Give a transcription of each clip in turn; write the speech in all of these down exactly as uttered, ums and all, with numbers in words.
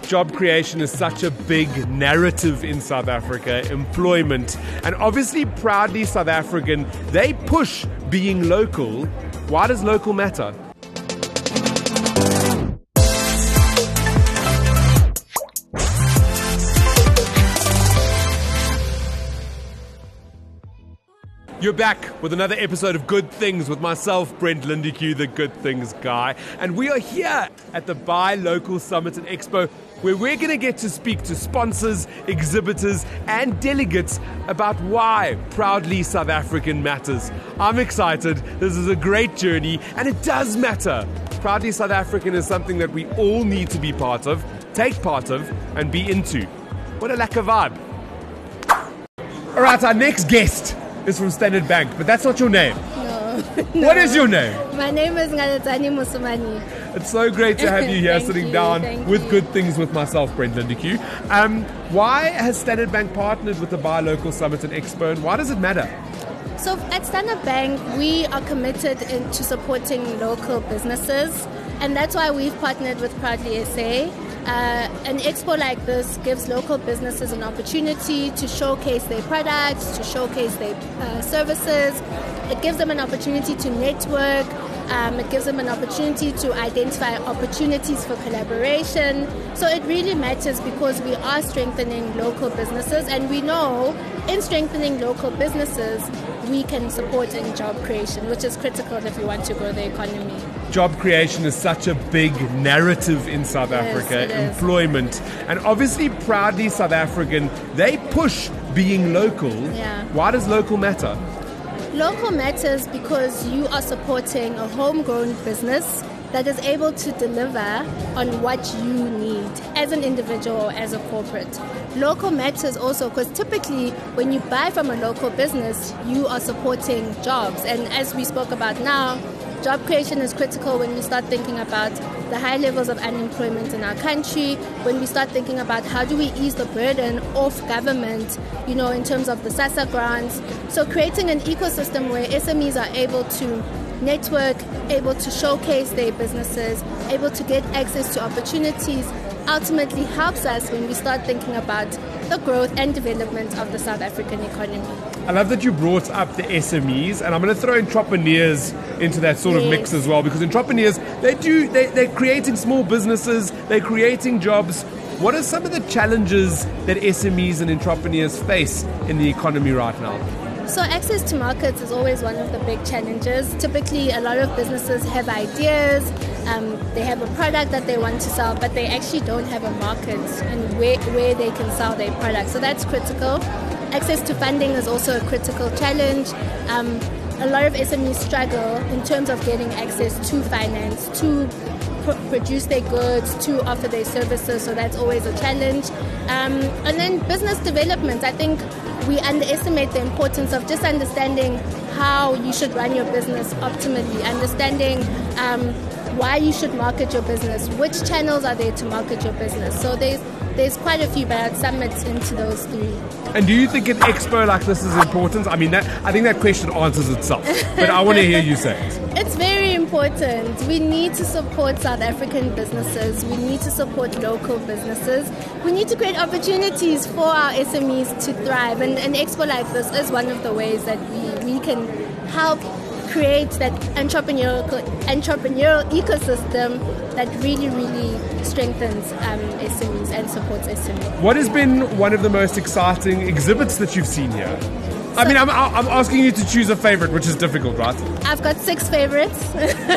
Job creation is such a big narrative in South Africa, employment, and obviously proudly South African, they push being local. Why does local matter? You're back with another episode of Good Things with myself, Brent Lindeque, the Good Things guy. And we are here at the Buy Local Summit and Expo, where we're going to get to speak to sponsors, exhibitors, and delegates about why proudly South African matters. I'm excited. This is a great journey, and it does matter. Proudly South African is something that we all need to be part of, take part of, and be into. What a lack of vibe. All right, our next guest is from Standard Bank, but that's not your name. No. no. What is your name? My name is Ngaletsani Musumani. It's so great to have you here sitting you, down with you. Good Things with myself, Brent Lindeque. Um, why has Standard Bank partnered with the Buy Local Summit and Expo, and why does it matter? So at Standard Bank, we are committed in, to supporting local businesses, and that's why we've partnered with Proudly S A. Uh, an expo like this gives local businesses an opportunity to showcase their products, to showcase their uh, services. It gives them an opportunity to network. Um, it gives them an opportunity to identify opportunities for collaboration. So it really matters because we are strengthening local businesses, and we know in strengthening local businesses, we can support in job creation, which is critical if we want to grow the economy. Job creation is such a big narrative in South Yes, Africa, employment, and obviously proudly South African, they push being local. Yeah. Why does local matter? Local matters because you are supporting a homegrown business that is able to deliver on what you need as an individual or as a corporate. Local matters also because typically when you buy from a local business, you are supporting jobs. And as we spoke about now, job creation is critical when we start thinking about the high levels of unemployment in our country, when we start thinking about how do we ease the burden off government, you know, in terms of the SASSA grants. So creating an ecosystem where S M Es are able to network, able to showcase their businesses, able to get access to opportunities, ultimately helps us when we start thinking about the growth and development of the South African economy. I love that you brought up the S M Es, and I'm going to throw entrepreneurs into that sort of Yes. mix as well, because entrepreneurs, they do, they, they're creating small businesses, they're creating jobs. What are some of the challenges that S M Es and entrepreneurs face in the economy right now? So access to markets is always one of the big challenges. Typically, a lot of businesses have ideas, um, they have a product that they want to sell, but they actually don't have a market and where, where they can sell their product. So that's critical. Access to funding is also a critical challenge. Um, a lot of S M Es struggle in terms of getting access to finance, to pr- produce their goods, to offer their services, so that's always a challenge. Um, and then business development, I think we underestimate the importance of just understanding how you should run your business optimally, understanding um, why you should market your business, which channels are there to market your business. So there's there's quite a few, but I'd sum it into those three. And do you think an expo like this is important? I mean, that, I think that question answers itself, but I want to hear you say it. It's very important. We need to support South African businesses. We need to support local businesses. We need to create opportunities for our S M Es to thrive. And an expo like this is one of the ways that we, we can help create that entrepreneurial, entrepreneurial ecosystem that really, really strengthens um, S M Es and supports S M Es. What has been one of the most exciting exhibits that you've seen here? I mean, I'm, I'm asking you to choose a favorite, which is difficult, right? I've got six favorites.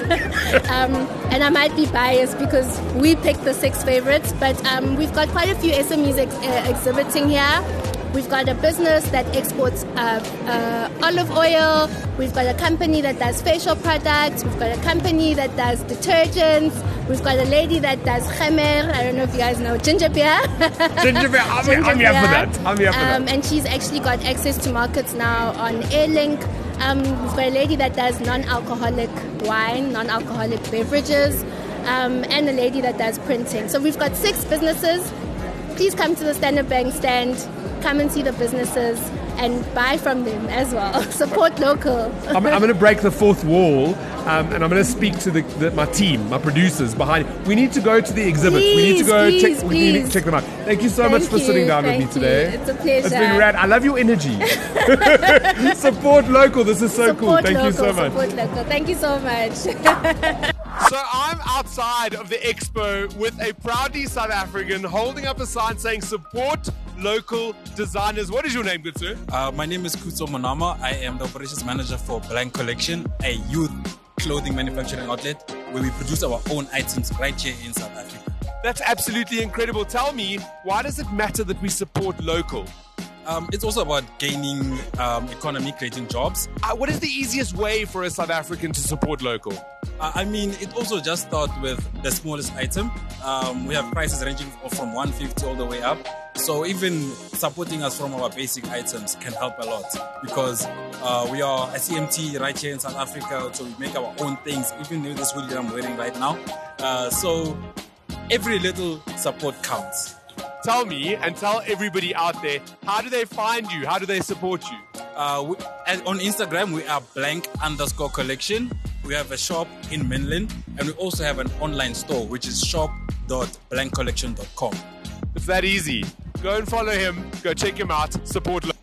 um, and I might be biased because we picked the six favorites, but um, we've got quite a few S M Es ex- uh, exhibiting here. We've got a business that exports uh, uh, olive oil. We've got a company that does facial products. We've got a company that does detergents. We've got a lady that does khamer. I don't know if you guys know ginger beer. Ginger beer. I'm, Ginger I'm here for beer. that. I'm here for Um, that. and she's actually got access to markets now on Airlink. Um, we've got a lady that does non-alcoholic wine, non-alcoholic beverages, um, and a lady that does printing. So we've got six businesses. Please come to the Standard Bank stand. Come and see the businesses. and buy from them as well. Support local. I'm, I'm going to break the fourth wall, um, and I'm going to speak to the, the, my team, my producers behind. We need to go to the exhibits. Please, we need to go please, check. We need to check them out. Thank you so Thank much for you, sitting down with me thank today. you. It's a pleasure. It's been rad. I love your energy. Support local. This is so Support cool. Thank local, you so much. Support local. Thank you so much. So I'm outside of the expo with a proudly South African holding up a sign saying support local designers. What is your name, good sir? Uh, my name is Kutso Monama. I am the operations manager for Blank Collection, a youth clothing manufacturing outlet where we produce our own items right here in South Africa. That's absolutely incredible. Tell me, why does it matter that we support local? Um, it's also about gaining um, economy, creating jobs. Uh, what is the easiest way for a South African to support local? Uh, I mean, it also just starts with the smallest item. Um, we have prices ranging from one hundred fifty all the way up. So even supporting us from our basic items can help a lot because uh, we are a C M T right here in South Africa, so we make our own things, even with this hoodie I'm wearing right now. Uh, so every little support counts. Tell me and tell everybody out there, how do they find you? How do they support you? Uh, we, and on Instagram, we are blank underscore collection. We have a shop in Mainland, and we also have an online store, which is shop dot blank collection dot com. It's that easy. Go and follow him. Go check him out. Support local.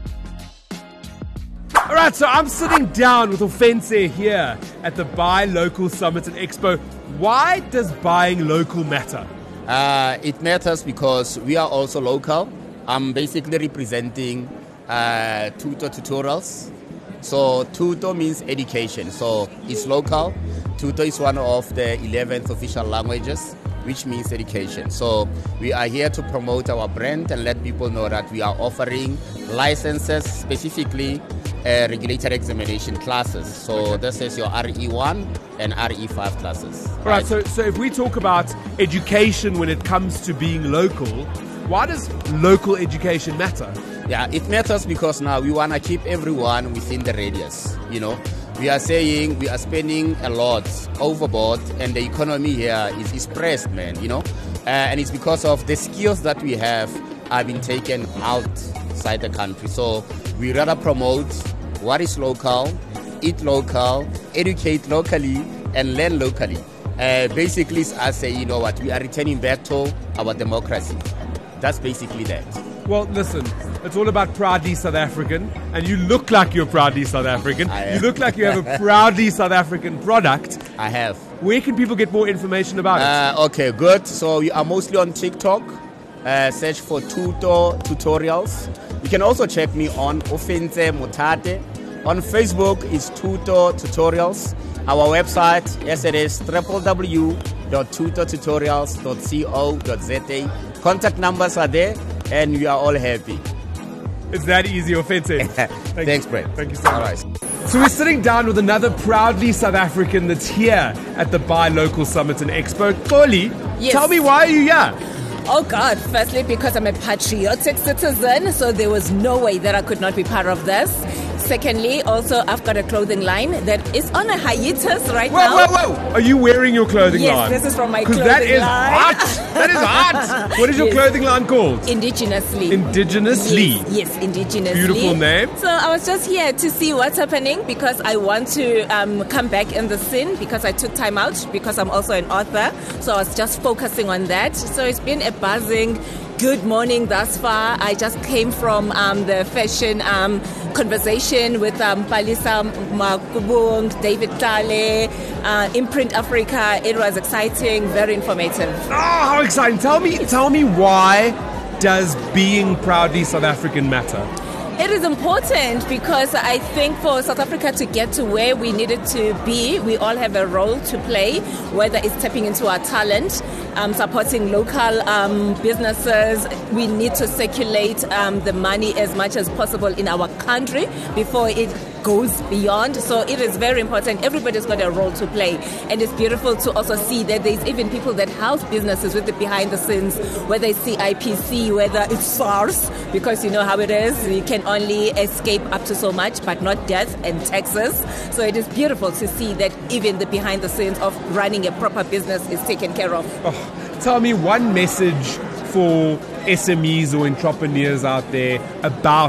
All right, so I'm sitting down with Offense here at the Buy Local Summit and Expo. Why does buying local matter? Uh, it matters because we are also local. I'm basically representing uh, Tuto Tutorials. So Tuto means education, so it's local. Tuto is one of the eleventh official languages, which means education. So we are here to promote our brand and let people know that we are offering licenses, specifically uh, regulatory examination classes. So this is your R E one and R E five classes. All right, so, so if we talk about education when it comes to being local, why does local education matter? Yeah, it matters because now we want to keep everyone within the radius, you know. We are saying we are spending a lot overboard and the economy here is, is pressed, man, you know. Uh, and it's because of the skills that we have have been taken outside the country. So we rather promote what is local, eat local, educate locally, and learn locally. Uh, basically, it's us saying, you know what, we are returning back to our democracy. That's basically that. Well, listen, it's all about proudly South African, and you look like you're proudly South African. You look like you have a proudly South African product. I have. Where can people get more information about it? Uh, okay, good. So we are mostly on TikTok. Uh, search for Tuto Tutorials. You can also check me on Offense Mutate. On Facebook, it's Tuto Tutorials. Our website, yes, it is w w w dot tuto tutorials dot co dot z a. Contact numbers are there, and we are all happy. It's that easy, Offense. Thank Thanks, you. Brent. Thank you so all much. Right. So we're sitting down with another proudly South African that's here at the Buy Local Summit and Expo. Xoli, Yes. tell me, why are you here? Oh God, firstly because I'm a patriotic citizen, so there was no way that I could not be part of this. Secondly, also I've got a clothing line that is on a hiatus right Whoa, now. whoa, whoa! Are you wearing your clothing Yes, line? this is from my 'Cause clothing that is line. hot! That is hot! What is your Yes. clothing line called? Indigenously. Indigenously. Yes, yes, indigenously. Beautiful name. So I was just here to see what's happening because I want to um, come back in the scene because I took time out because I'm also an author. So I was just focusing on that. So it's been a buzzing good morning thus far. I just came from um, the fashion um, conversation with um, Palisa Makubung, David Tlale, uh, Imprint Africa. It was exciting, very informative. Oh, how exciting! Tell me, tell me why does being proudly South African matter? It is important because I think for South Africa to get to where we needed to be, we all have a role to play, whether it's tapping into our talent, um, supporting local um, businesses. We need to circulate um, the money as much as possible in our country before it goes beyond. So it is very important. Everybody's got a role to play. And it's beautiful to also see that there's even people that help businesses with the behind the scenes, whether it's C I P C, whether it's SARS, because you know how it is. You can only escape up to so much, but not death and taxes. So it is beautiful to see that even the behind the scenes of running a proper business is taken care of. Oh, tell me one message for S M Es or entrepreneurs out there about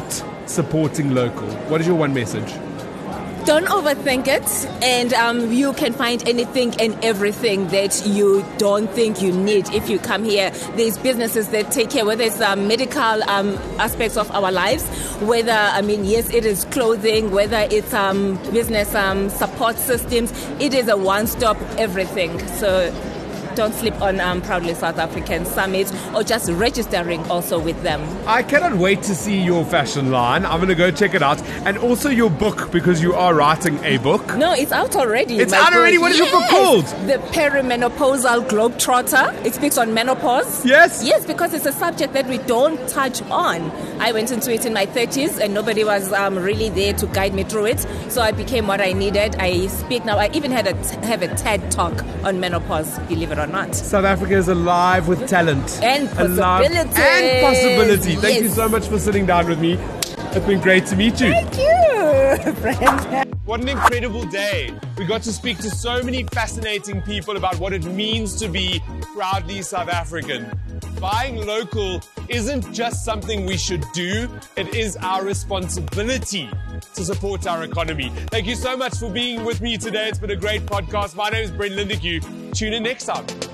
supporting local? What is your one message? Don't overthink it, and um, you can find anything and everything that you don't think you need if you come here. There's businesses that take care, whether it's um, medical um, aspects of our lives, whether, I mean, yes, it is clothing, whether it's um, business um, support systems. It is a one-stop everything. So don't sleep on um, Proudly South African Summit, or just registering also with them. I cannot wait to see your fashion line. I'm going to go check it out. And also your book, because you are writing a book. No, it's out already. It's my out already? book. What is yes. your book called? The Perimenopausal Globetrotter. It speaks on menopause. Yes? Yes, because it's a subject that we don't touch on. I went into it in my thirties and nobody was um, really there to guide me through it. So I became what I needed. I speak now. I even had a t- have a TED talk on menopause, believe it or not. South Africa is alive with talent. And Alive possibilities. And possibility. Thank Yes. you so much for sitting down with me. It's been great to meet you. Thank you, friend. What an incredible day. We got to speak to so many fascinating people about what it means to be proudly South African. Buying local isn't just something we should do, it is our responsibility to support our economy. Thank you so much for being with me today. It's been a great podcast. My name is Brent Lindeque. Tune in next time.